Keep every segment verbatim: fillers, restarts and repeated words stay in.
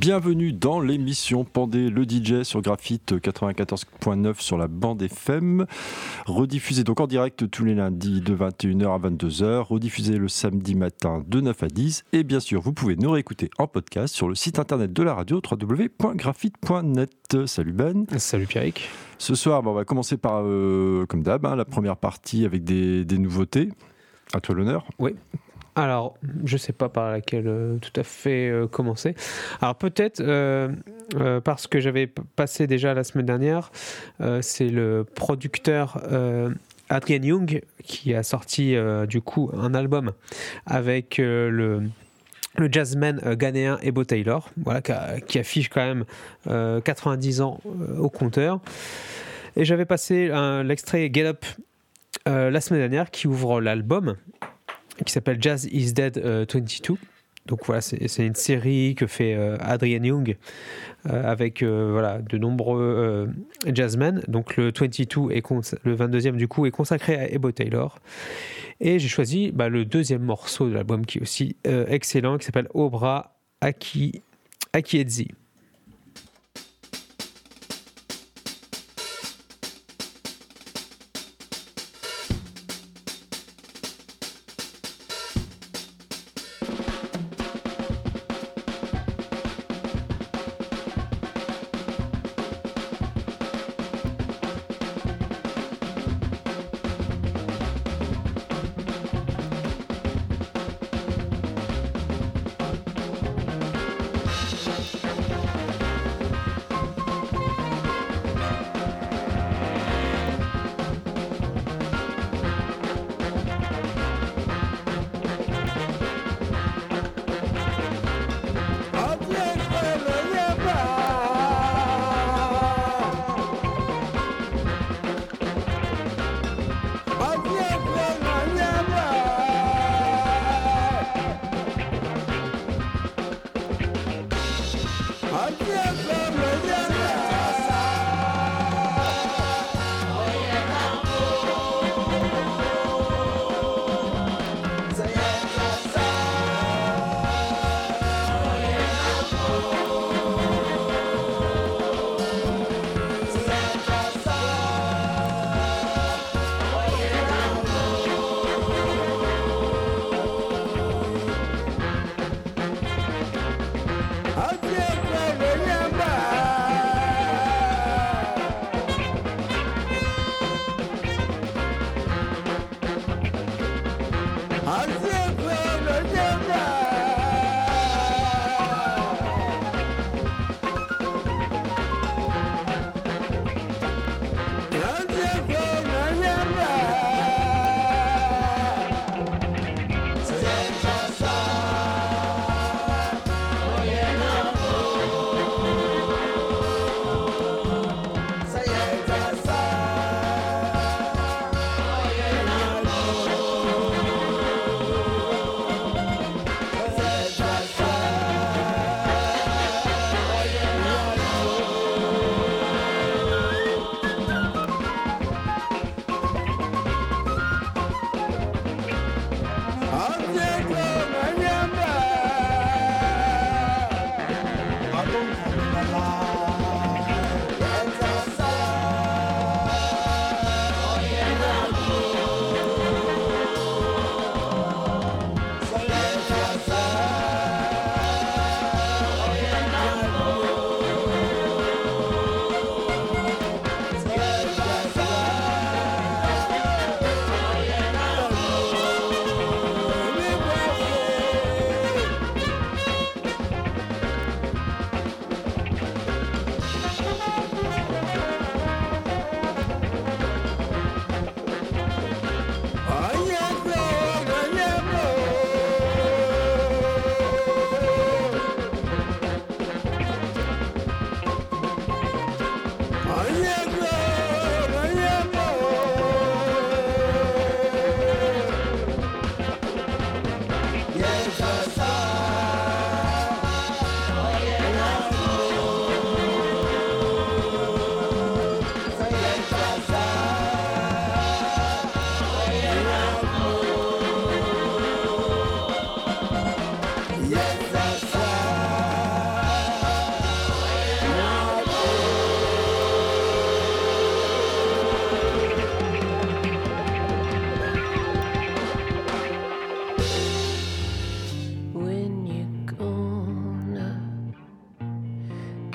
Bienvenue dans l'émission Pandé le D J sur Graphite quatre-vingt-quatorze point neuf sur la bande F M, rediffusée donc en direct tous les lundis de vingt et une heures à vingt-deux heures, rediffusée le samedi matin de neuf à dix, et bien sûr vous pouvez nous réécouter en podcast sur le site internet de la radio w w w point graphite point net. Salut Ben. Salut Pierrick. Ce soir, bon, on va commencer par, euh, comme d'hab, hein, la première partie avec des, des nouveautés. À toi l'honneur. Oui. Alors, je ne sais pas par laquelle euh, tout à fait euh, commencer. Alors peut-être, euh, euh, parce que j'avais p- passé déjà la semaine dernière, euh, c'est le producteur euh, Adrian Young qui a sorti euh, du coup un album avec euh, le... le jazzman euh, ghanéen Ebo Taylor, voilà, qui, a, qui affiche quand même euh, quatre-vingt-dix ans euh, au compteur. Et j'avais passé un, l'extrait Get Up euh, la semaine dernière qui ouvre l'album, qui s'appelle Jazz is Dead euh, vingt-deux. Donc voilà, c'est, c'est une série que fait euh, Adrian Young euh, avec euh, voilà, de nombreux euh, jazzmen. Donc le vingt-deux est cons- le vingt-deuxième du coup est consacré à Ebo Taylor. Et j'ai choisi bah, le deuxième morceau de l'album qui est aussi euh, excellent, qui s'appelle Obra Aki Akiedzi.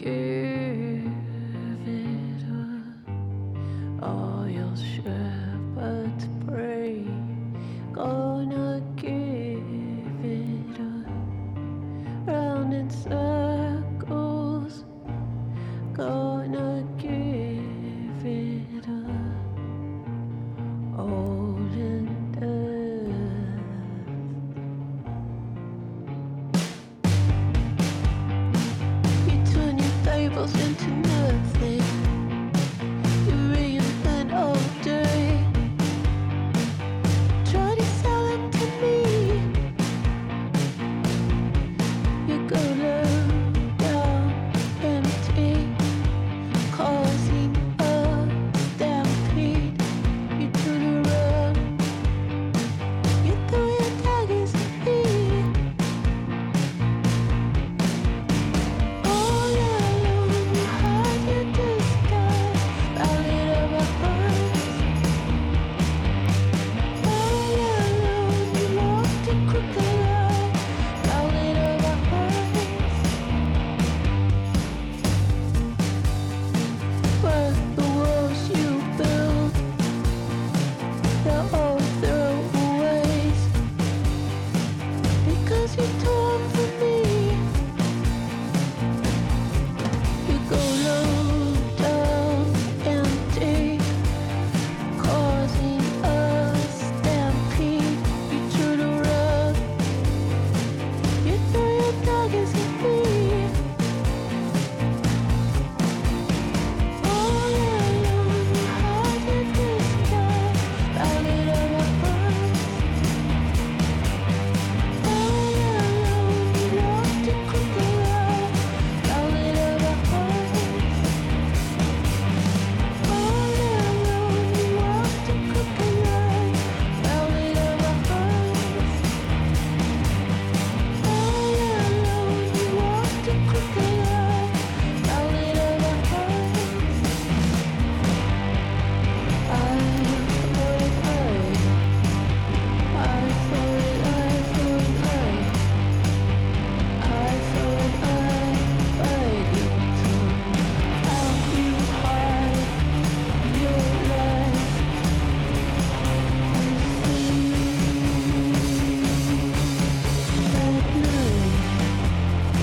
give it up. All your shepherds pray, gonna give it up. Round in circles, gonna give it up. Old and dead. You turn your fables into nothing. You reinvent all day. Try to sell it to me. You go low, down, empty, causing a stampede. You turn around, you throw your daggers at me. All alone, you hide your disguise, ballad of a heart. All alone, you walked a crooked line, ballad of a heart. But the walls you build, they're all throwaways, because you tore them from me. You go low, down, empty, causing a stampede. You turn around, you throw your daggers at me. All alone, you hide your disguise, ballad of a heart. All alone, you walked a crooked line, ballad of a heart. All alone, you walked a crooked line, ballad of a heart. All alone, you walked a crooked line, ballad of a heart. I thought it right. I thought it, I thought it right. I thought I bite your tongue. How you hide your lies. At night.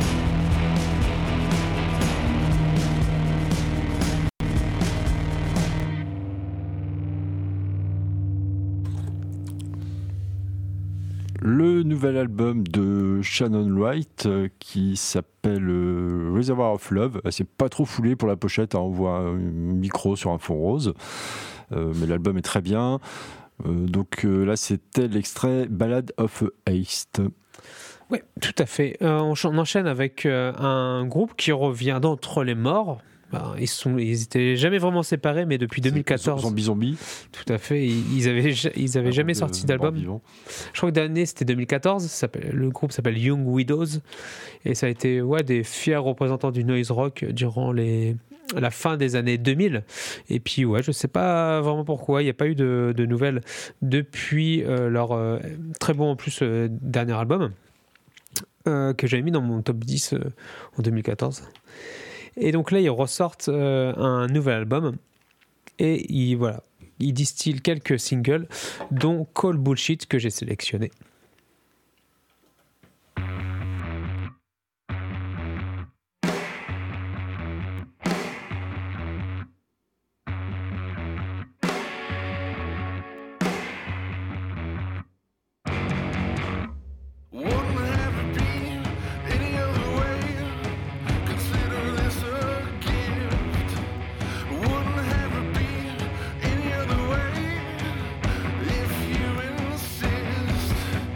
Le nouvel album de Shannon Wright euh, qui s'appelle euh, Reservoir of Love. Euh, C'est pas trop foulé pour la pochette, hein, on voit un micro sur un fond rose, Euh, mais l'album est très bien. Euh, donc euh, là c'était l'extrait Ballad of Haste. Oui, tout à fait. Euh, on, ch- on enchaîne avec euh, un groupe qui revient d'entre les morts. Ben, ils sont, ils étaient jamais vraiment séparés, mais depuis deux mille quatorze, Zombie Zombie. tout à fait, ils, ils avaient, ja- ils avaient jamais De- sorti mort d'album. vivant. Je crois que l'année c'était deux mille quatorze. Ça s'appelle- le groupe s'appelle Young Widows et ça a été ouais, des fiers représentants du noise rock durant les, la fin des années deux mille. Et puis ouais, je sais pas vraiment pourquoi il n'y a pas eu de, de nouvelles depuis euh, leur euh, très bon en plus euh, dernier album euh, que j'avais mis dans mon top dix euh, en deux mille quatorze. Et donc là ils ressortent euh, un nouvel album et ils voilà. Il distille quelques singles, dont Call Bullshit que j'ai sélectionné. Wouldn't have it been any other way? Consider this a gift. Wouldn't have it been any other way? If you insist.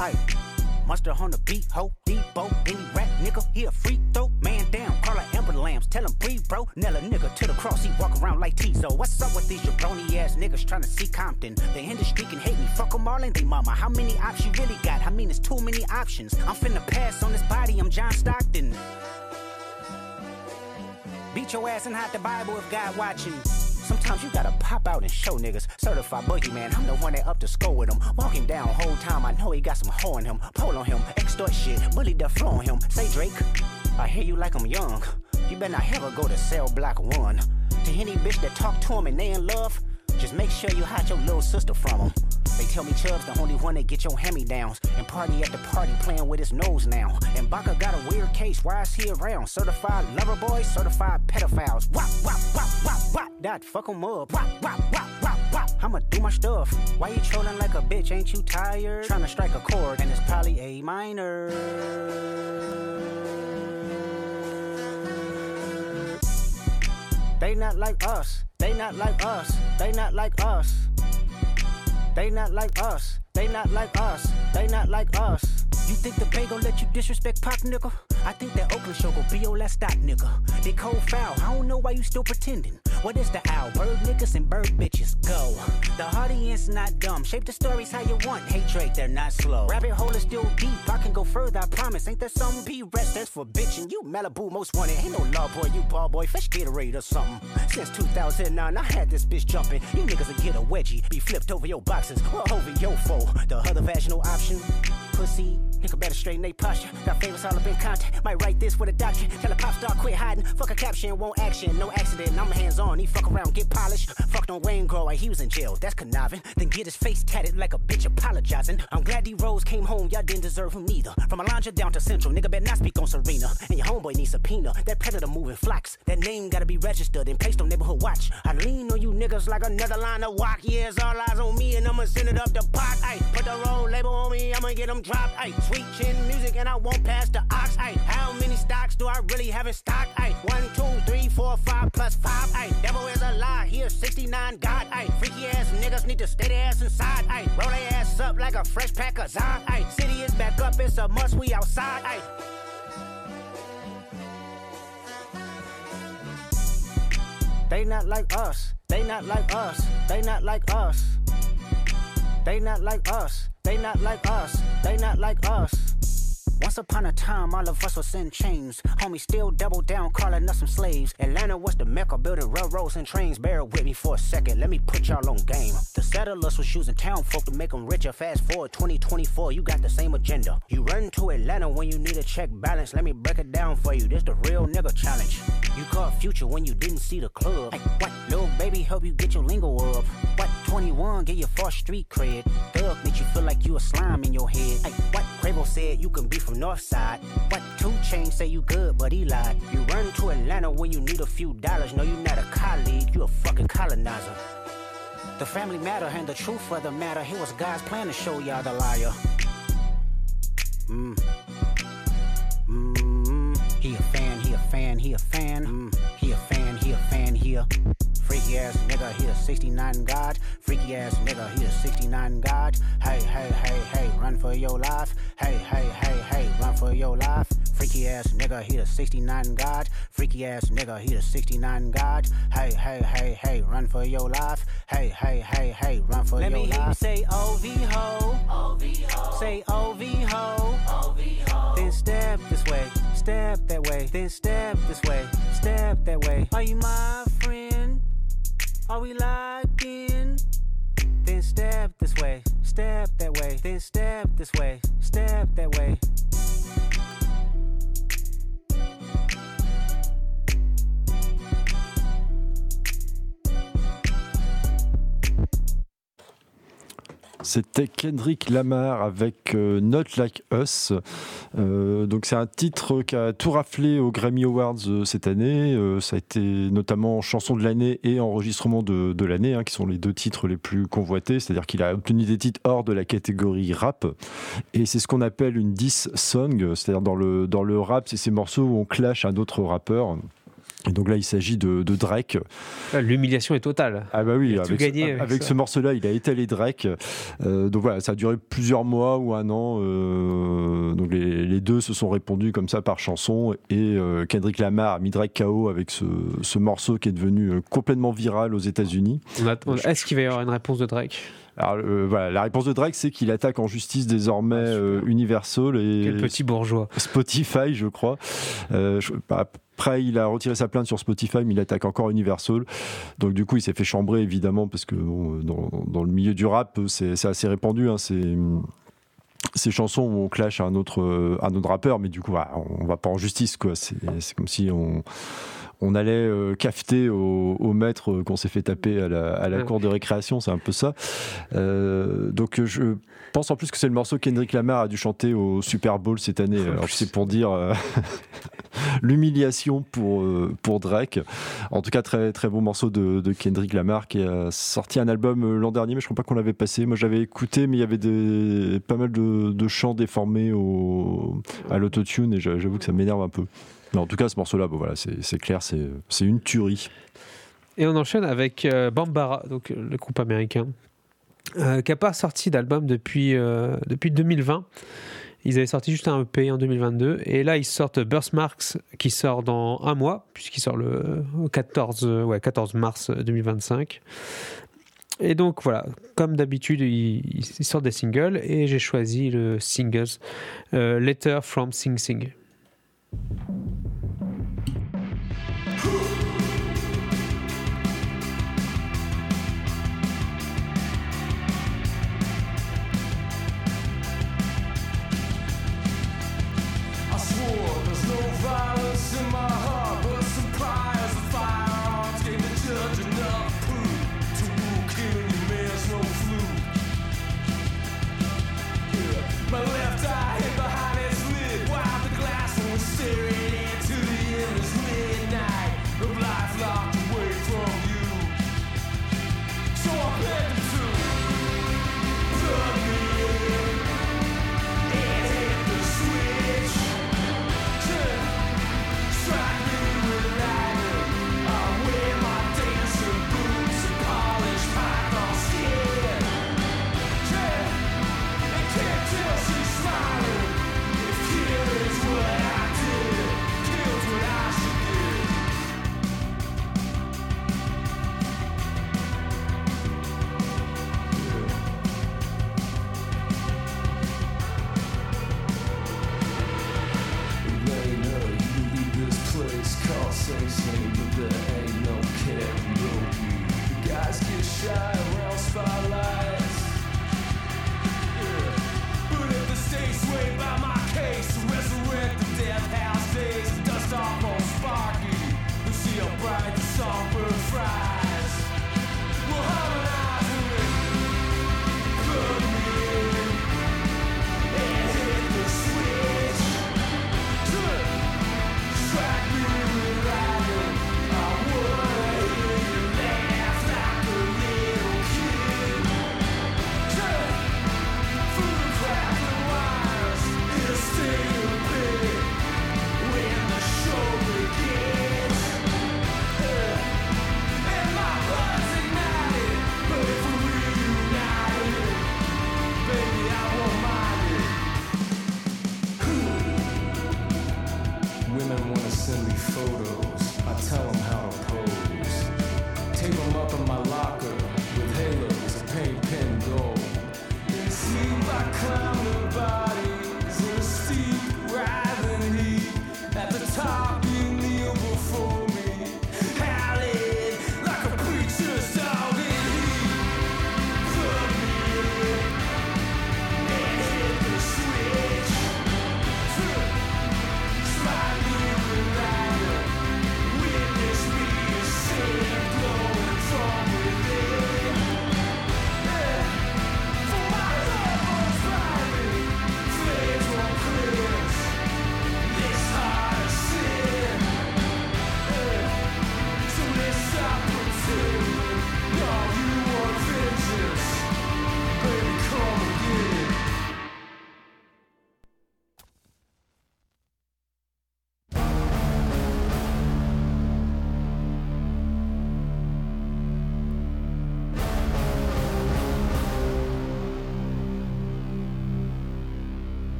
Hey, Mustard on the beat, ho, Debo, any rap nigga, he a free throw. Man down, call her Amber Lambs, tell him breathe, bro. Nail a nigga to the cross, he walk around like Tizo. What's up with these jabroni ass niggas trying to see Compton? The industry can hate me, fuck them all and they mama. How many options you really got? I mean, it's too many options. I'm finna pass on this body, I'm John Stockton. Beat your ass and hide the Bible if God watching. Sometimes you gotta pop out and show niggas. Certified boogeyman, I'm the one that up to score with him. Walking down whole time, I know he got some hoe in him. Pole on him, extort shit, bully the flow on him. Say Drake, I hear you like I'm young. You better not ever go to cell block one. To any bitch that talk to him and they in love, just make sure you hide your little sister from him. They tell me Chubb's the only one that get your hand-me-downs. And party at the party playing with his nose now. And Baka got a weird case, why is he around? Certified lover boys, certified pedophiles. Wop, wop, wop, wop, wop. That fuck him up. Wop, wop, wop, wop, wop. I'ma do my stuff. Why you trolling like a bitch, ain't you tired? Trying to strike a chord and it's probably A minor. They not like us, they not like us, they not like us. They not like us, they not like us, they not like us. You think the Bay gon' let you disrespect Pac, nigga? I think that Oakland show gon' be your last stop, nigga. They cold foul, I don't know why you still pretending. What is the owl? Bird niggas and bird bitches, go. The audience not dumb, shape the stories how you want. Hey Drake, they're not slow. Rabbit hole is still deep, I can go further, I promise. Ain't that something? P-Rest, that's for bitchin'. You Malibu most wanted, ain't no law boy, you ball boy. Fresh Gatorade or something. Since two thousand nine, I had this bitch jumping. You niggas will get a wedgie, be flipped over your boxes, or over your foe. The other vaginal option, pussy. Nigga better straighten they posture. Got favorites all up in contact. Might write this with a doctrine. Tell a pop star quit hiding. Fuck a caption, won't action. No accident, I'm hands on. He fuck around, get polished. Fucked on Wayne Grow, like he was in jail. That's conniving. Then get his face tatted like a bitch apologizing. I'm glad D-Rose came home, y'all didn't deserve him neither. From Alondra down to Central, nigga better not speak on Serena. And your homeboy needs subpoena. That predator moving flocks. That name gotta be registered and placed on neighborhood watch. I lean on you niggas like another line of walk. Yeah, it's all eyes on me and I'ma send it up the pot. Ay, put the roll label on me, I'ma get them dropped. Ay, sweet chin music and I won't pass the ox. Ay, how many stocks do I really have in stock? Ay, one, two, three, four, five plus five. Ay, devil is a lie, here sixty-nine God. Ay, freaky ass niggas need to stay their ass inside. Ay, roll their ass up like a fresh pack of Zod. Ay, city is back up, it's a must, we outside. Ay. They not like us, they not like us, they not like us. They not like us, they not like us, they not like us. Once upon a time, all of us was in chains. Homie still double down, calling us some slaves. Atlanta was the mecca, building railroads and trains. Bear with me for a second, let me put y'all on game. The settlers was using town folk to make them richer. Fast forward twenty twenty-four, you got the same agenda. You run to Atlanta when you need a check balance. Let me break it down for you, this the real nigga challenge. You caught Future when you didn't see the club. Hey, what? Lil' baby help you get your lingo up. What? twenty-one, get your first street cred. Thug make you feel like you a slime in your head. Hey, what? Quavo said you can be from Northside. What? two Chainz say you good, but he lied. You run to Atlanta when you need a few dollars. No, you not a colleague, you a fucking colonizer. The family matter and the truth of the matter. Here was God's plan to show y'all the liar. Mm. Mm. He a fan, he a fan, he a fan. Mm. He a fan, he a fan, he a freaky ass nigga, he a sixty-nine God. Freaky ass nigga, he a sixty-nine God. Hey, hey, hey, hey, run for your life. Hey, hey, hey, hey, run for your life. Freaky ass nigga, he a sixty-nine God. Freaky ass nigga, he a sixty-nine God. Hey, hey, hey, hey, run for your life. Hey, hey, hey, hey, run for Let your life. Let me hear you say O V ho. O V ho. Say O V ho. O V ho. Then step this way, step that way. Then step this way, step that way. Are you my friend? Are we locked in? Then step this way, step that way. Then step this way, step that way. C'était Kendrick Lamar avec euh, Not Like Us. Euh, donc c'est un titre qui a tout raflé aux Grammy Awards euh, cette année. Euh, ça a été notamment chanson de l'année et enregistrement de, de l'année, hein, qui sont les deux titres les plus convoités. C'est-à-dire qu'il a obtenu des titres hors de la catégorie rap. Et c'est ce qu'on appelle une diss song. C'est-à-dire dans le, dans le rap, c'est ces morceaux où on clash un autre rappeur. Et donc là, il s'agit de, de Drake. L'humiliation est totale. Ah bah oui, Il a tout avec, gagné ce, avec avec ça. ce morceau-là, il a étalé Drake. Euh, donc voilà, ça a duré plusieurs mois ou un an. Euh, donc les, les deux se sont répondus comme ça par chanson. Et euh, Kendrick Lamar a mis Drake K O avec ce, ce morceau qui est devenu euh, complètement viral aux États-Unis. On a- on- Est-ce qu'il va y avoir une réponse de Drake? Alors euh, voilà, la réponse de Drake, c'est qu'il attaque en justice désormais Ah, super. euh, Universal et Quel petit bourgeois. Spotify, je crois. Euh, je- bah, après, il a retiré sa plainte sur Spotify, mais il attaque encore Universal. Donc du coup, il s'est fait chambrer, évidemment, parce que bon, dans, dans le milieu du rap, c'est c'est assez répandu. Hein, c'est ces chansons où on clash à un autre, un autre rappeur, mais du coup, voilà, on va pas en justice, quoi. C'est c'est comme si on on allait euh, cafeter au, au maître qu'on s'est fait taper à la, à la Ouais. cour de récréation, c'est un peu ça. Euh, donc je pense en plus que c'est le morceau que Kendrick Lamar a dû chanter au Super Bowl cette année. Alors c'est pour dire euh, l'humiliation pour, euh, pour Drake. En tout cas, très, très bon morceau de, de Kendrick Lamar qui a sorti un album euh, l'an dernier, mais je crois pas qu'on l'avait passé. Moi j'avais écouté, mais il y avait des, pas mal de, de chants déformés au, à l'autotune et j'a- j'avoue que ça m'énerve un peu. Mais en tout cas, ce morceau-là, bon, voilà, c'est c'est clair, c'est c'est une tuerie. Et on enchaîne avec euh, Bambara, donc euh, le groupe américain, euh, qui n'a pas sorti d'album depuis, euh, depuis deux mille vingt. Ils avaient sorti juste un E P en deux mille vingt-deux. Et là, ils sortent Birthmarks, qui sort dans un mois, puisqu'il sort le quatorze, ouais, quatorze mars deux mille vingt-cinq. Et donc voilà, comme d'habitude, ils, ils sortent des singles. Et j'ai choisi le single euh, Letter from Sing Sing. I swore there's no violence in my heart, but some priors of firearms gave the judge enough proof to rule killing your man's no fluke. Yeah. My left eye hid behind its lid while the glass was staring into the endless midnight of life locked away from you. So I begged him to plug me in and hit the switch. Strike me with lightning. I wear my dancing boots and polished python skin. Yeah, and can't tell she's smiling. If killing's what I did, kill's what I should get. Later, you leave this place called Sing Sing, but there ain't no karaoke. The guys get shy around spotlights. Yeah. But if the stage swayed by my case, to resurrect the death house days and dust off on Sparky, you'll see how bright the songbird fries. We'll harmonize with it. Plug me in and hit the switch. Strike me with lightning. I wanna hear you laugh like a little kid.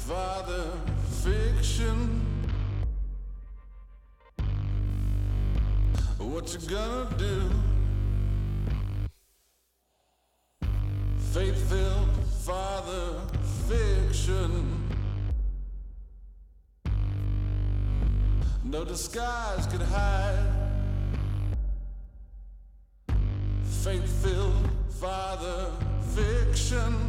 father fiction. What you gonna do? Faith-filled father fiction. No disguise could hide. Faith-filled father fiction.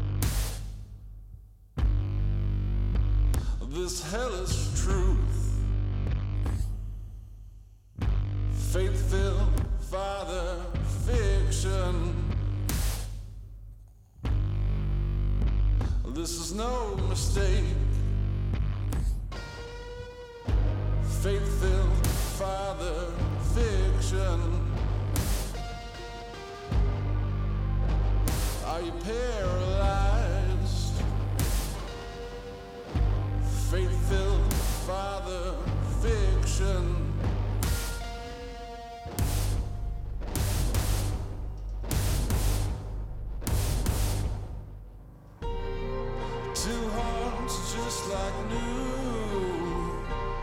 This hellish truth. Faith-filled father fiction. This is no mistake. Faith-filled father fiction. Are you paralyzed? Faith-filled father fiction. Two hearts just like new.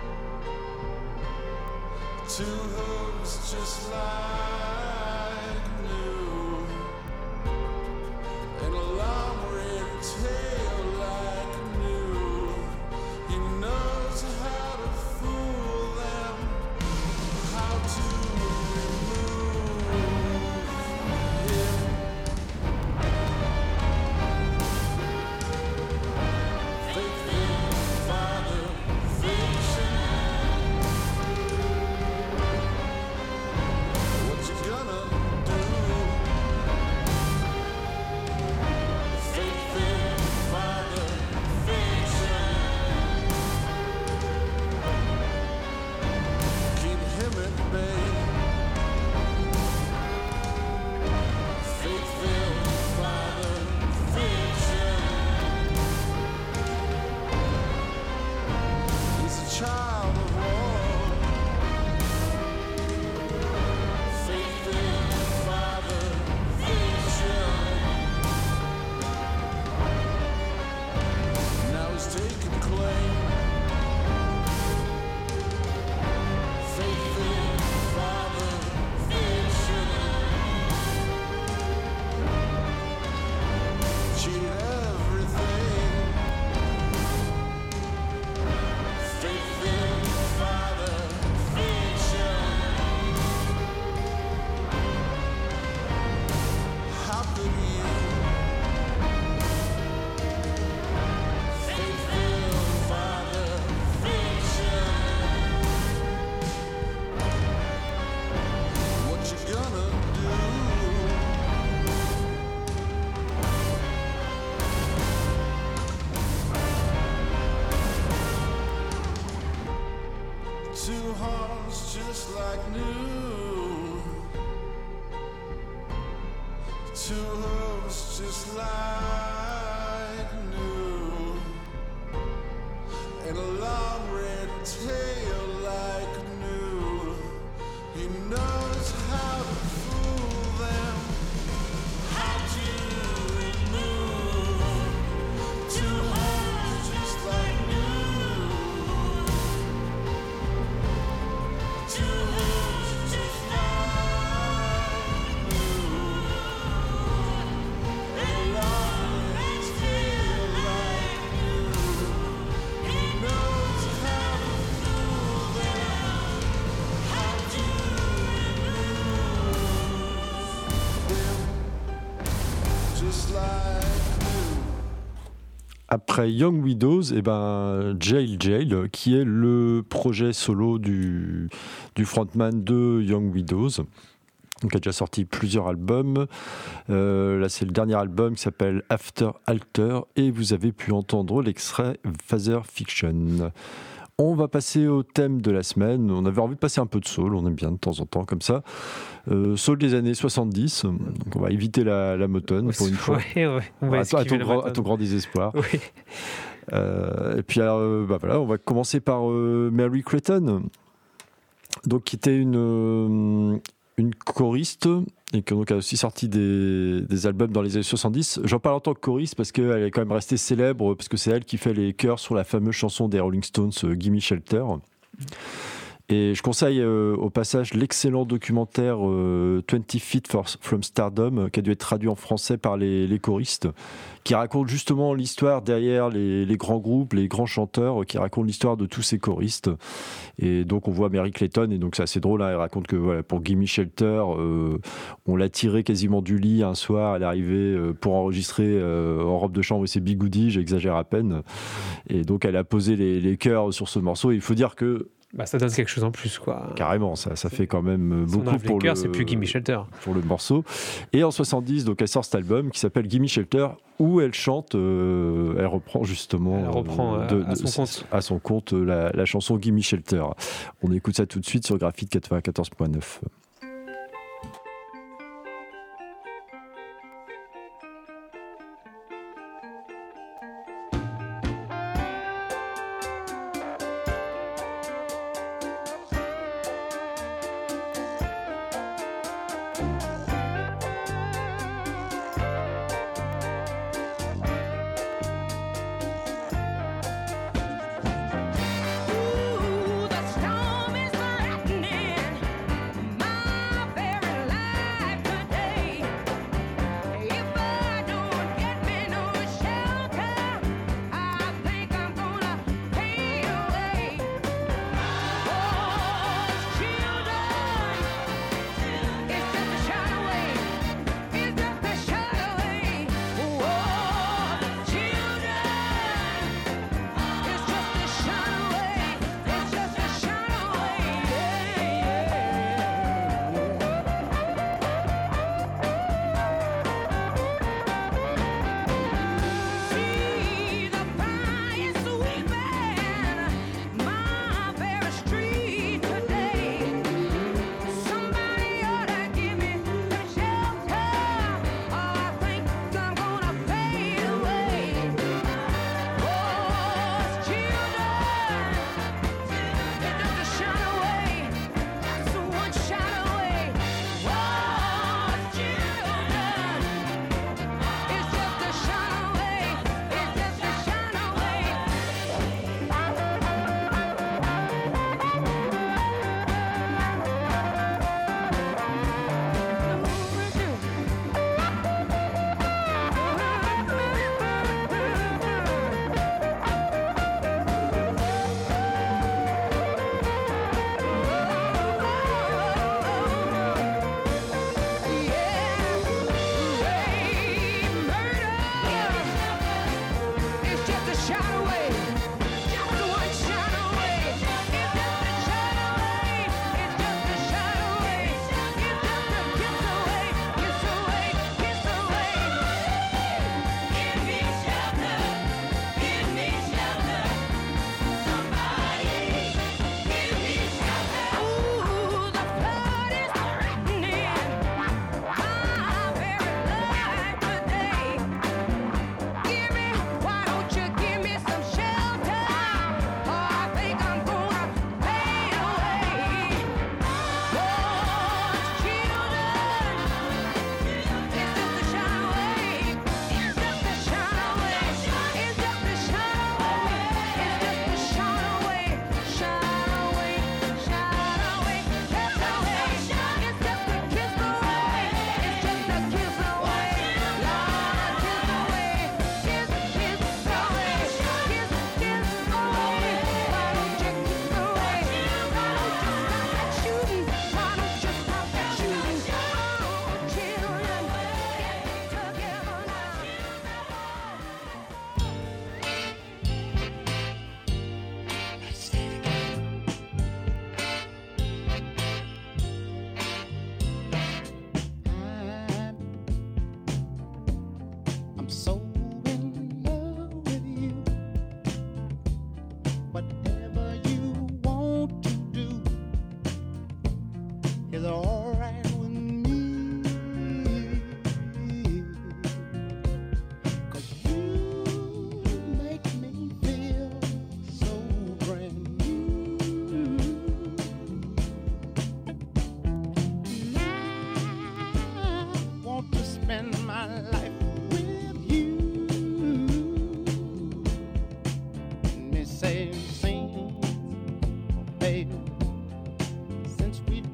Two hooves just like new. And a long red tail like new. He knows how to fool them, how to remove him. Faithful father fiction. What you gonna do? Faithful father fiction. Keep him at bay. Faithful father fiction. He's a child of war. Faithful father fiction. Now he's taking claim. Faithful father fiction. Cheated everything. Faithful father fiction. How could you? Faithful father fiction. What you gonna do? Two hearts just like new. Two hooves just like new. And a long red tail like new. He knows how to fool them, how to remove. Two hearts just like new. Two hooves just like new. And a long red tail like new. He knows how to fool them, how to remove them. Just like new. Après Young Widows, eh ben, Jail Jail, qui est le projet solo du, du frontman de Young Widows, donc a déjà sorti plusieurs albums. Euh, là, c'est le dernier album qui s'appelle After Alter, et vous avez pu entendre l'extrait Father Fiction. On va passer au thème de la semaine. On avait envie de passer un peu de soul, on aime bien de temps en temps comme ça. Euh, soul des années soixante-dix, donc on va éviter la, la motone pour une fois. Ouais, ouais, on va à, ton, à, ton esquiver la grand, à motone. ton grand désespoir. Oui. Euh, et puis alors, euh, bah voilà, on va commencer par euh, Mary Creighton, donc qui était une, euh, une choriste et qui donc a aussi sorti des, des albums dans les années soixante-dix. J'en parle en tant que choriste parce qu'elle est quand même restée célèbre, parce que c'est elle qui fait les chœurs sur la fameuse chanson des Rolling Stones, euh, Gimme Shelter. Et je conseille euh, au passage l'excellent documentaire euh, twenty feet for, from Stardom, euh, qui a dû être traduit en français par les, les choristes, qui raconte justement l'histoire derrière les, les grands groupes, les grands chanteurs, euh, qui raconte l'histoire de tous ces choristes. Et donc on voit Mary Clayton, et donc c'est assez drôle, hein, elle raconte que voilà, pour Gimme Shelter, euh, on l'a tirée quasiment du lit un soir, elle est arrivée euh, pour enregistrer euh, en robe de chambre et ses bigoudis, j'exagère à peine. Et donc elle a posé les, les chœurs sur ce morceau, et il faut dire que Bah, ça donne quelque chose en plus, quoi. carrément, ça, ça fait quand même Si on beaucoup enlève les pour chœurs, le, c'est plus Gimme Shelter. pour le morceau. Et en soixante-dix, donc elle sort cet album qui s'appelle Gimme Shelter, où elle chante, euh, elle reprend justement Elle reprend, euh, euh, à son compte. à son compte euh, la, la chanson Gimme Shelter. On écoute ça tout de suite sur Graphite quatre-vingt-quatorze point neuf. Ooh, the storm is threatening my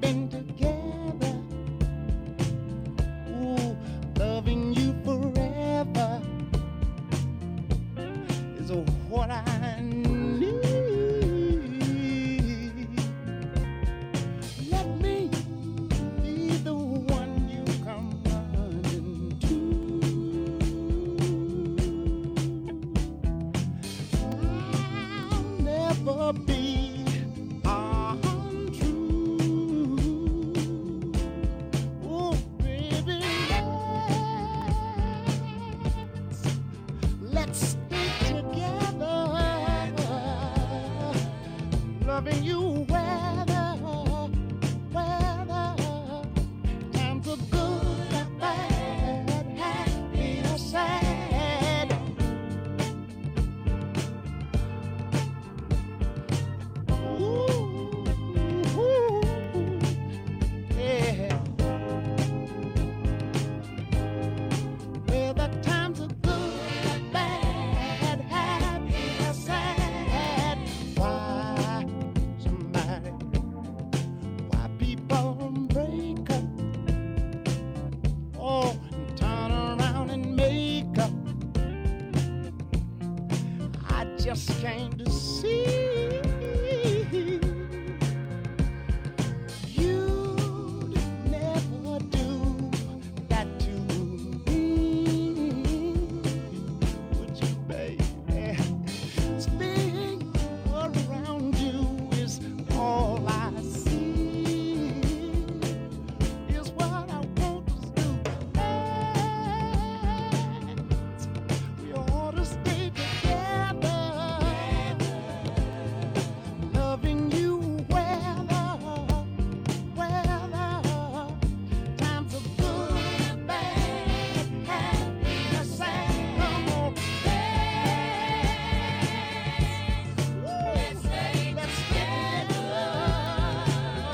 been together. Ooh, loving you forever is what I need. Let me be the one you come running to. I'll never be untrue. Oh, baby, let's, let's stay together. Loving you weather, weather. Times are good and bad, happy or sad. Ooh, ooh, yeah. Well, the times are good and bad, happy or sad. Why somebody, why people break up? Oh, and turn around and make up. I just came to see you'd never do that to me, would you, baby? Staying around you is all I see, is what I want us to do. We ought to stay together, loving you weather, weather. Times are good and bad, happy or sad. Come on, let's stay, let's stay together,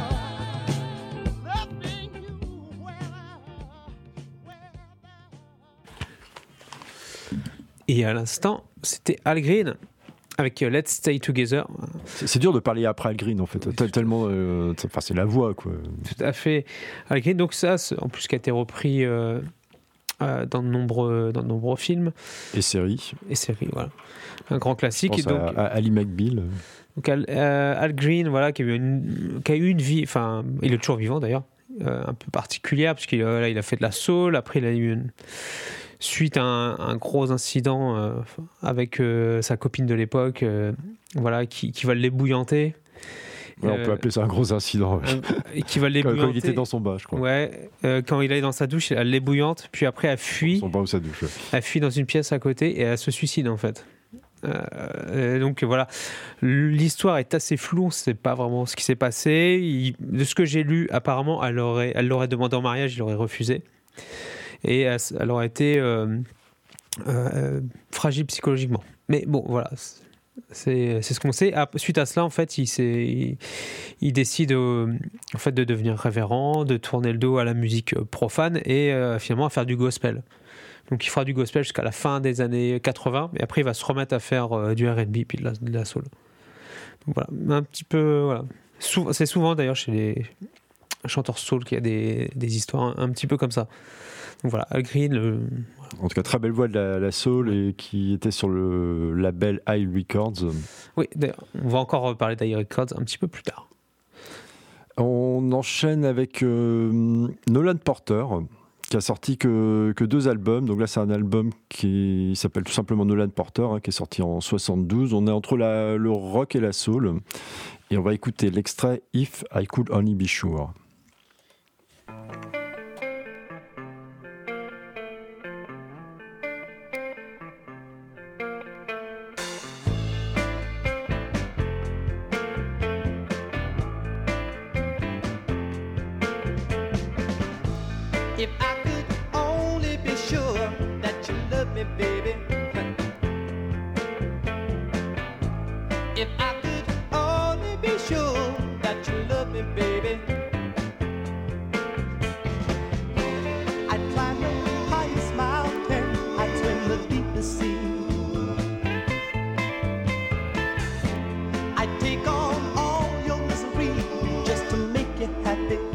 loving you weather, weather. Et à l'instant, c'était Al Green avec euh, Let's Stay Together. C'est c'est dur de parler après Al Green en fait, Tel- tellement. euh, c'est- Enfin, c'est la voix quoi. Tout à fait. Al Green, donc ça, c'est- en plus qui a été repris euh, euh, dans, de nombreux, dans de nombreux films Et série. et séries. Voilà. Un grand Je classique. pense Et donc, à, à Ali McBeal. donc Al, euh, Al Green, voilà, qui a eu une, qui a eu une vie, enfin, il est toujours vivant d'ailleurs, euh, un peu particulière, parce qu'il a, là, il a fait de la soul, après il a eu une. Suite à un, un gros incident euh, avec euh, sa copine de l'époque, euh, voilà, qui, qui va l'ébouillanter. Ouais, on peut Euh, appeler ça un gros incident. ouais. euh, et qui va Quand, l'ébouillanter. quand il était dans son bas, je crois. Ouais, euh, quand il est dans sa douche, elle l'ébouillante, puis après elle fuit, Son bas ou sa douche. ouais. elle fuit dans une pièce à côté et elle se suicide en fait. Euh, et donc voilà, l'histoire est assez floue, on ne sait pas vraiment ce qui s'est passé. Il- de ce que j'ai lu, apparemment, elle aurait, elle l'aurait demandé en mariage, il aurait refusé. Et elle, elle aurait été euh, euh, fragile psychologiquement. Mais bon, voilà, c'est c'est ce qu'on sait. Ah, suite à cela, en fait, il, s'est- il, il décide euh, en fait, de devenir révérend, de tourner le dos à la musique euh, profane et euh, finalement à faire du gospel. Donc il fera du gospel jusqu'à la fin des années quatre-vingts, et après il va se remettre à faire euh, du R and B puis de la, de la soul. Donc voilà, un petit peu. Voilà. Sou- c'est souvent d'ailleurs chez les chanteurs soul qu'il y a des, des histoires un, un petit peu comme ça. Donc voilà, Al Green, le- En tout cas, très belle voix de la, la soul et qui était sur le label High Records. oui, d'ailleurs, on va encore parler d'I Records un petit peu plus tard. On enchaîne avec euh, Nolan Porter, qui a sorti que, que deux albums. Donc là, c'est un album qui s'appelle tout simplement Nolan Porter, hein, qui est sorti en soixante-douze. On est entre la, le rock et la soul. Et on va écouter l'extrait If I Could Only Be Sure. If I could only be sure that you love me, baby. If I could only be sure that you love me, baby. I'd climb the highest mountain, I'd swim the deepest sea. I'd take on all your misery just to make you happy.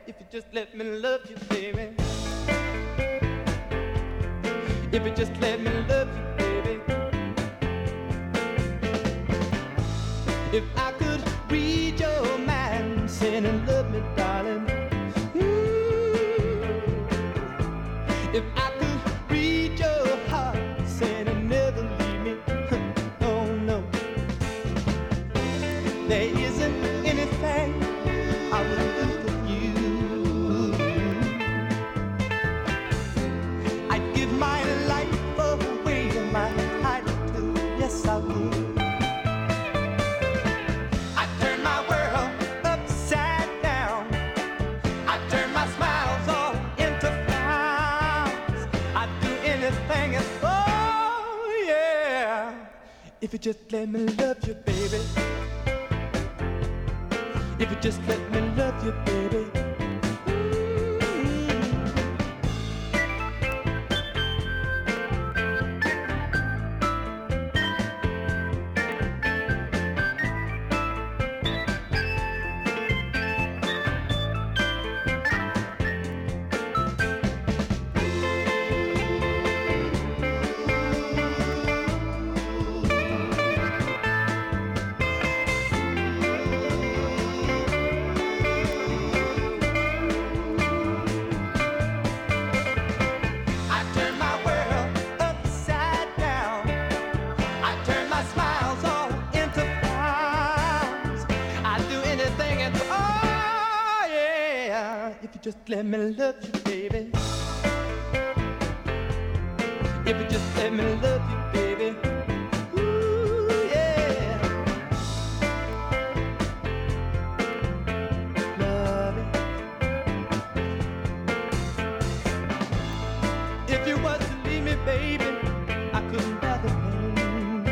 if you just let me love you, baby. If you just let me love you, baby. If I could read your mind, saying and love me, darling. Ooh. If I could read your heart, saying and never leave me. Oh no. There isn't anything I would do for you. I'd give my life away to my heart too. Yes, I would. I'd turn my world upside down. I'd turn my smiles all into frowns. I'd do anything and oh yeah, if you just let me love you, baby. If you just let me love you, baby. I turn my world upside down. I turn my smiles all into frowns. I'd do anything and oh yeah, if you just let me love you, baby. If you just let me love you, baby. Ooh yeah. Love it. If you was to leave me, baby, I couldn't bear the pain.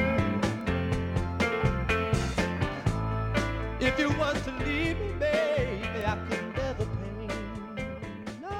If you was to leave me, baby, I couldn't bear the pain. No.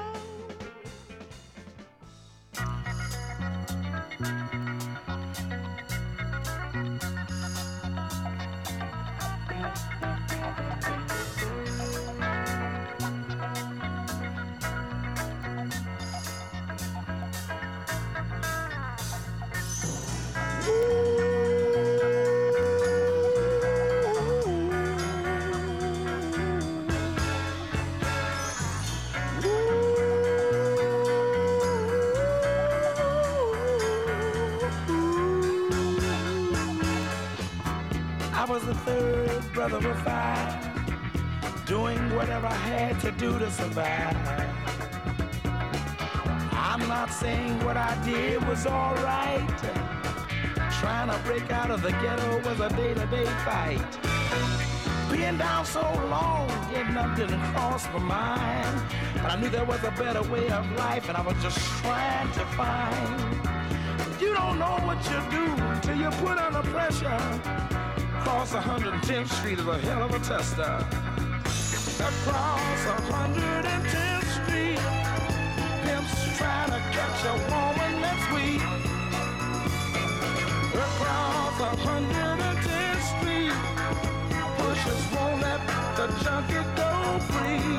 I was the third brother of five, doing whatever I had to do to survive. I'm not saying what I did was all right. Trying to break out of the ghetto was a day-to-day fight. Being down so long, getting up didn't cross my mind. But I knew there was a better way of life, and I was just trying to find. You don't know what you do till you put under pressure. Across one hundred tenth Street is a hell of a tester. Across one hundred tenth Street, pimps trying to catch a woman that's weak. Across one hundred tenth Street, pushers won't let the junkie go free.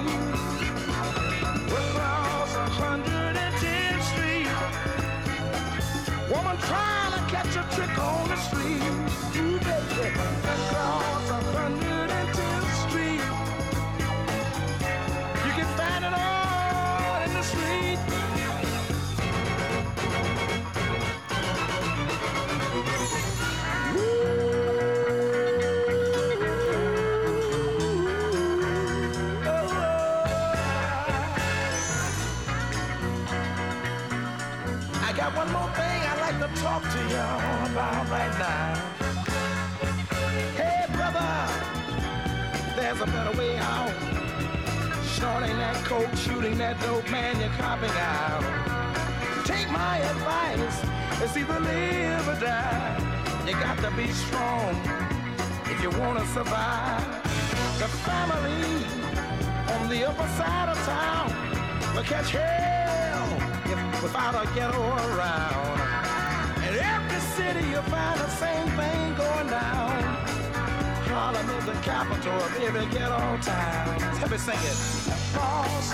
Across one hundred tenth Street, woman trying to catch a trick on the street. Ooh, baby. Across one hundred tenth Street, you can find it all in the street. I got one more thing I'd like to talk to y'all about right now. Hey, brother, there's a better way out. Snorting that coke, shooting that dope, man, you're copping out. Take my advice, it's either live or die. You got to be strong if you want to survive. The family on the upper side of town will catch hell if without a ghetto around. In every city you'll find the same thing going down. Harlem is the capital of every ghetto town. Let me sing it. Across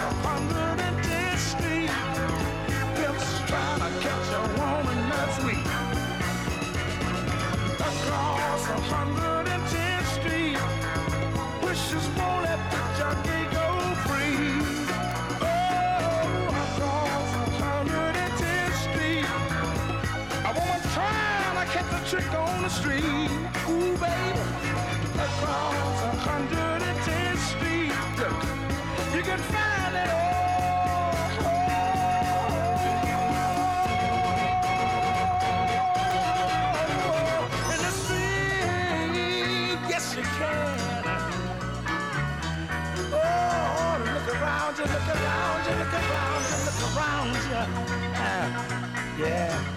on the street, ooh baby, across one hundred tenth Street, you can find it all. In the street, yes you can. Oh, look around you, look around you, look around you, look around you. Ah, yeah.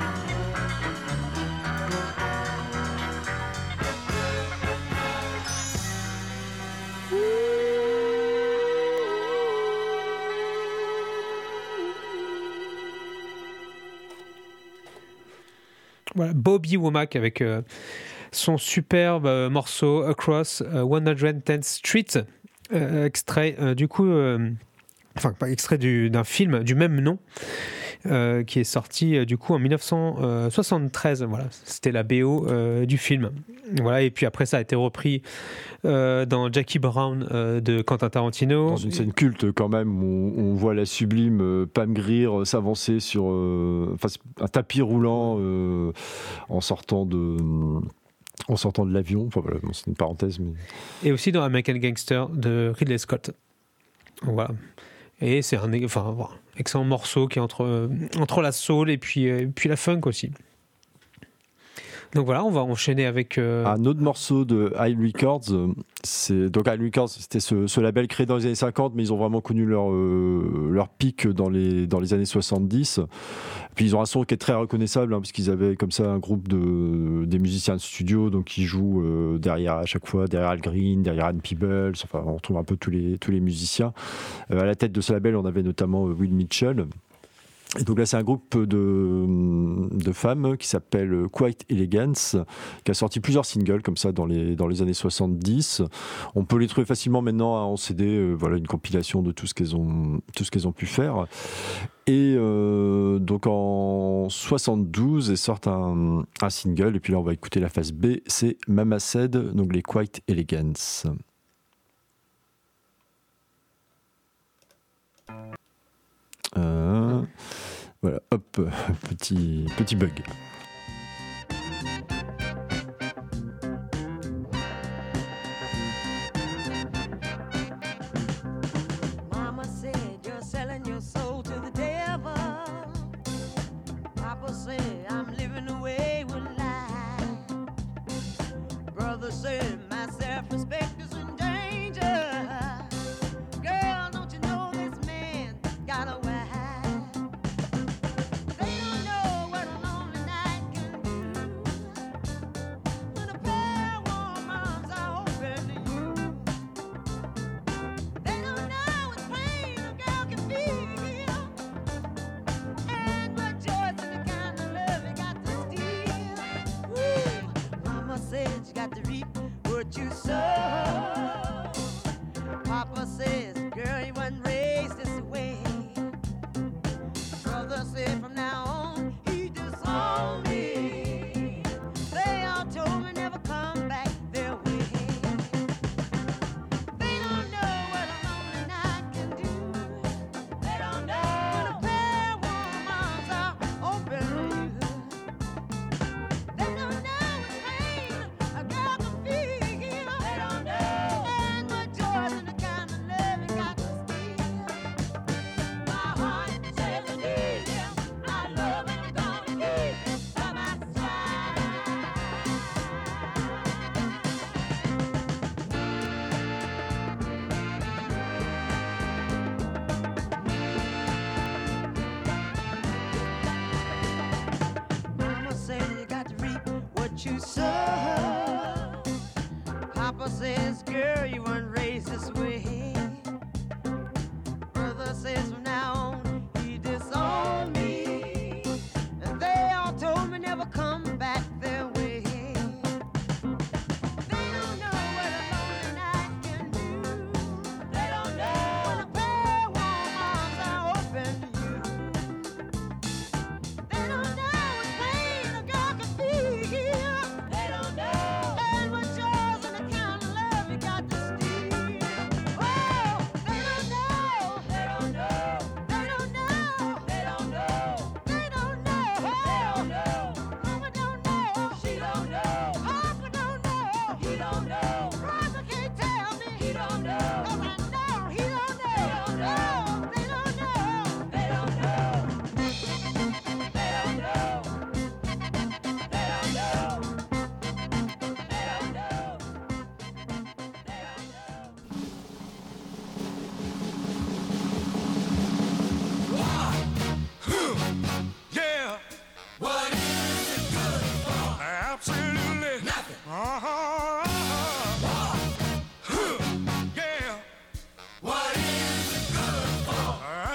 Voilà, Bobby Womack avec euh, son superbe euh, morceau Across euh, one hundred tenth Street, euh, extrait euh, du coup, euh, enfin pas extrait du, d'un film du même nom. Euh, qui est sorti euh, du coup en dix-neuf cent soixante-treize. Voilà, c'était la B O euh, du film. Voilà, et puis après ça a été repris euh, dans Jackie Brown euh, de Quentin Tarantino. Dans une scène culte quand même, où on voit la sublime euh, Pam Grier euh, s'avancer sur euh, enfin, un tapis roulant euh, en sortant de en sortant de l'avion. Enfin voilà, bon, c'est une parenthèse, mais Et aussi dans American Gangster de Ridley Scott. Voilà. Et c'est un enfin, voilà, excellent morceau qui est entre, euh, entre la soul et puis, euh, et puis la funk aussi. Donc voilà, on va enchaîner avec... Euh... un autre morceau de High Records. C'est, donc High Records, c'était ce, ce label créé dans les années cinquante, mais ils ont vraiment connu leur, euh, leur pic dans les, dans les années soixante-dix. Puis ils ont un son qui est très reconnaissable, hein, parce qu'ils avaient comme ça un groupe de, des musiciens de studio, donc qui jouent euh, derrière à chaque fois, derrière Al Green, derrière Ann Peebles, enfin on retrouve un peu tous les, tous les musiciens. Euh, à la tête de ce label, on avait notamment Will Mitchell. Et donc là, c'est un groupe de, de femmes qui s'appelle Quite Elegance, qui a sorti plusieurs singles comme ça dans les, dans les années soixante-dix. On peut les trouver facilement maintenant en C D, euh, voilà, une compilation de tout ce qu'elles ont, tout ce qu'elles ont pu faire. Et euh, donc en soixante-douze, elles sortent un, un single, et puis là, on va écouter la face B, c'est Mama Said, donc les Quite Elegance. Euh, voilà, hop, petit, petit bug. Mama said you're selling your soul to the devil. Papa said I'm living away with life. Brother said my self-respect is in danger. Girl, don't you know this man got a wife? They don't know what a lonely night can do when a pair of warm arms are open to you. They don't know what pain a girl can feel and what joy's in the kind of love you got to steal. Woo! Mama said you got to reap what you sow. Papa says, girl, you wasn't raised this way. Brother said, from now on, he disowned me. They all told me never come back their way. They don't know what a lonely night can do. They don't know when a pair of warm arms are open to you. They don't know what pain a girl can feel. They don't know and what joys in the kind of love you got to steal. My heart says I need him. I love him, I'm gonna keep him by my side. Mama said you got to reap what you sow. Papa says, girl, you weren't raised this way. Brother says, from now on, he disowned me. And they all told me never come back their way. They don't know what a lonely night can do. They don't know when a pair of warm arms are open to you. They don't know what pain a girl can feel. They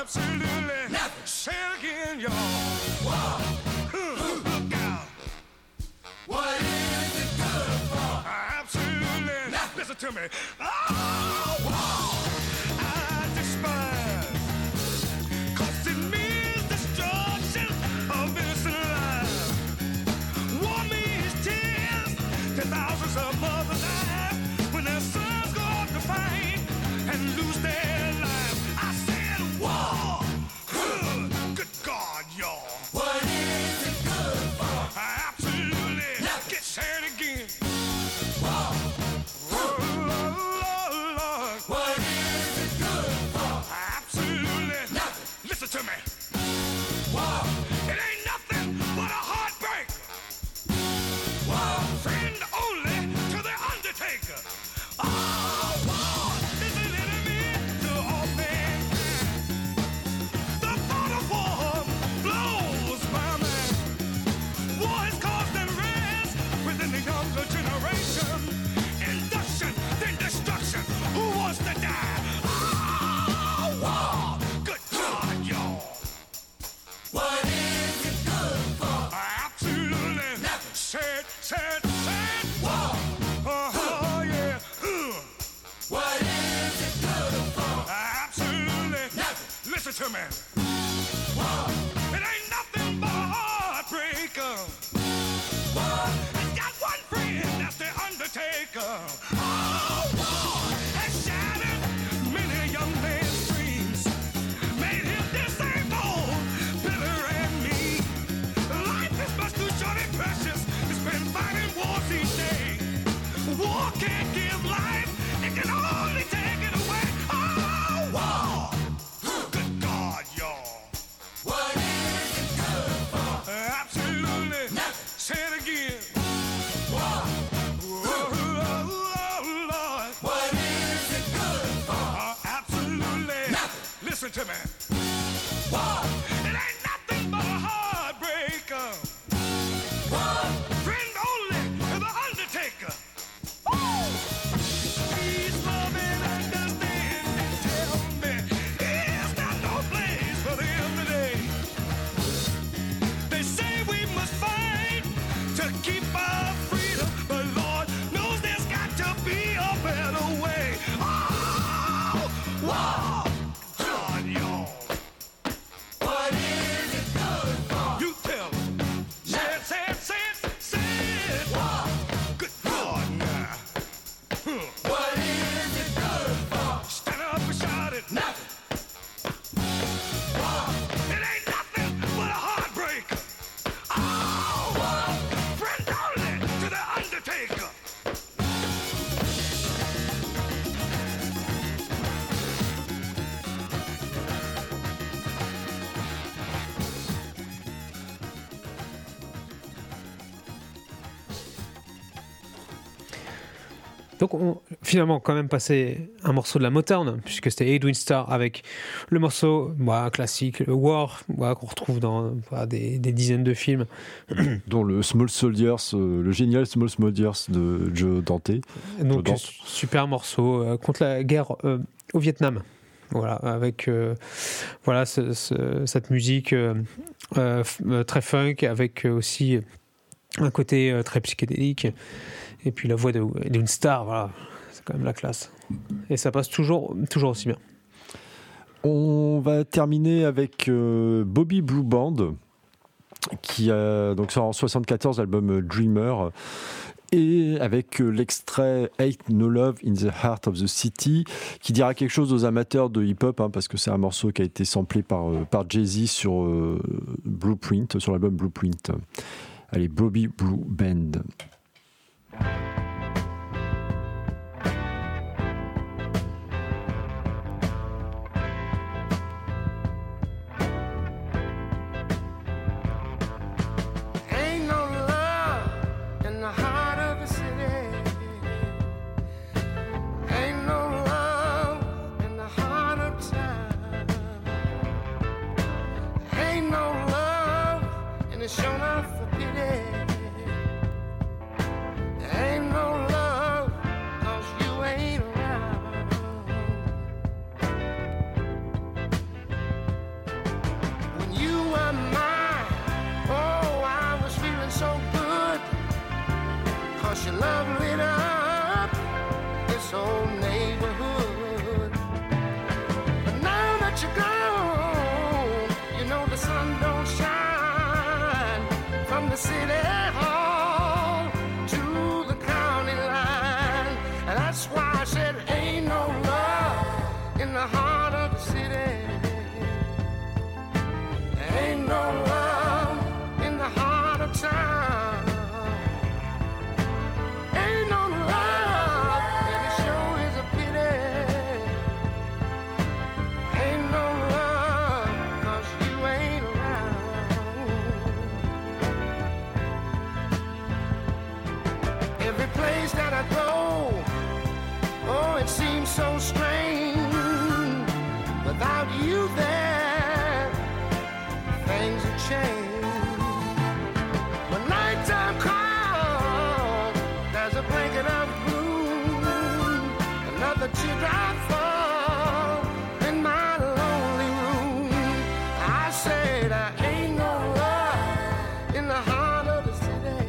Absolutely nothing. Say it again, y'all. Wow. Look out. What is it good for? Absolutely nothing. Listen to me. Oh, wow. I despise. 'Cause it means destruction of innocent lives. War means tears to thousands of mothers die when their sons go off to fight and lose their lives. I said war. Good God, y'all. What is it good for? Absolutely. Get said again. War. Oh, Lord. What is it good for? Absolutely. Nothing. Listen to me. War. It ain't nothing but a heartbreak. War. Friend only to the undertaker. Oh, war is an enemy to all mankind. The thought of war blows my mind. War has caused unrest within the younger generation. Induction, then destruction. Who wants to die? Oh, war. Good God, y'all. What is it good for? Absolutely nothing. Said, said, said. War. Oh, yeah. Uh. What is it good for? Absolutely nothing. Listen to me. War. It ain't nothing but a heartbreaker. War. I got one friend, that's the undertaker. Oh, war has shattered many young men's dreams. Made him disabled, bitter and mean. Life is much too short and precious to spend fighting wars each day. War can't give life, it can only take it away. Oh, war! Good God, y'all. What is it good for? Absolutely nothing. Say it again. War. Oh, Lord. What is it good for? Absolutely nothing. Listen to me. War. It ain't nothing but a heartbreaker. War. Friend only to the undertaker. Woo! Please love and understand and tell me, is there no place for them today? They say we must fight to keep our freedom, but Lord knows there's got to be a better way. Oh, wow, God, y'all. What is it good for? You tell them. Say it, say it, say it, say it. Wow. Good God, now. Huh. What is it good for? Stand up and shout it. Nothing. Wow. It ain't nothing but a heartbreaker. Oh, wow. Friend only to the undertaker. Donc, on, finalement, quand même passé un morceau de la Motown, puisque c'était Edwin Starr avec le morceau bah, classique, le War, bah, qu'on retrouve dans bah, des, des dizaines de films. Dont le Small Soldiers, euh, le génial Small Soldiers de Joe Dante. Donc, Joe Dante. super morceau euh, contre la guerre euh, au Vietnam. Voilà, avec euh, voilà, ce, ce, cette musique euh, euh, f- très funk, avec euh, aussi un côté euh, très psychédélique. Et puis la voix de d'une star, voilà, c'est quand même la classe. Et ça passe toujours, toujours aussi bien. On va terminer avec euh, Bobby Blue Band, qui a donc sort en soixante-quatorze l'album Dreamer, et avec euh, l'extrait Ain't No Love in the Heart of the City, qui dira quelque chose aux amateurs de hip-hop, hein, parce que c'est un morceau qui a été samplé par, euh, par Jay-Z sur euh, Blueprint, sur l'album Blueprint. Allez, Bobby Blue Band. Ain't no love in the heart of the city. Ain't no love in the heart of town. Ain't no love and it's shown up for pity. Ain't no love 'cause you ain't around. love lit up this old neighborhood. But now that you're gone, you know the sun don't shine from the city hall to the county line. And that's why I said ain't no love in the heart of the city. Ain't no love in the heart of town. Ain't no love, and it sure is a pity. Ain't no love, 'cause you ain't around. Every place that I go, oh, it seems so strange. Without you there, things have changed. When nighttime comes, there's a blanket of gloom. Another teardrop falls in my lonely room. I say there ain't no love in the heart of the city.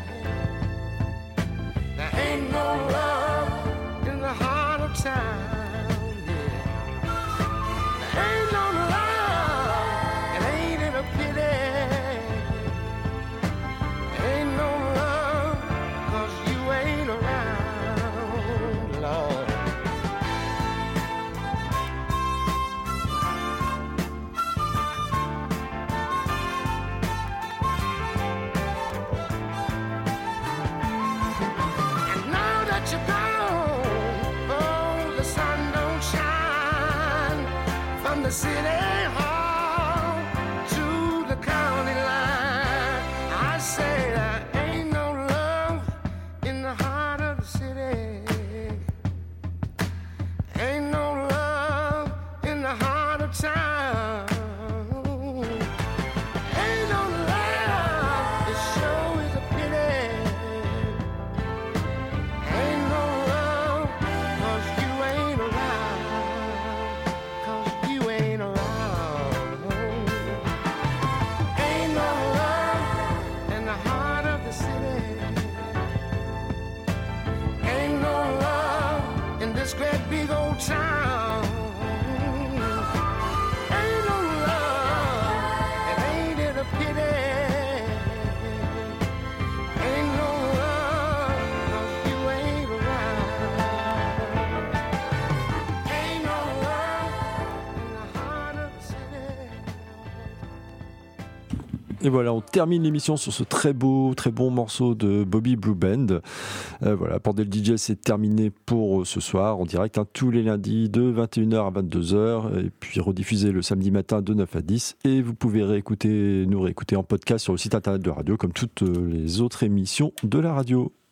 There ain't no love in the heart of town. There ain't no love, and ain't it a pity? Ain't no love, 'cause you ain't around, Lord. And now that you're gone, oh, the sun don't shine from the city hall to the county line. I say there ain't no love in the heart of the city. Ain't no love in the heart of town. Ain't no love, it sure is a pity. Ain't no love, 'cause you ain't around. 'Cause you ain't around. Ain't no love in the heart of the city. Ain't no love in this great big old town. Ain't no love, and ain't it a pity? Ain't no love, 'cause you ain't around. Ain't no love in the heart of the city. Et voilà, on termine l'émission sur ce très beau, très bon morceau de Bobby Blue Band. Euh, voilà, Pendez le D J, c'est terminé pour ce soir en direct, hein, tous les lundis de vingt et une heures à vingt-deux heures, et puis rediffusé le samedi matin de neuf à dix. Et vous pouvez réécouter, nous réécouter en podcast sur le site internet de radio, comme toutes les autres émissions de la radio.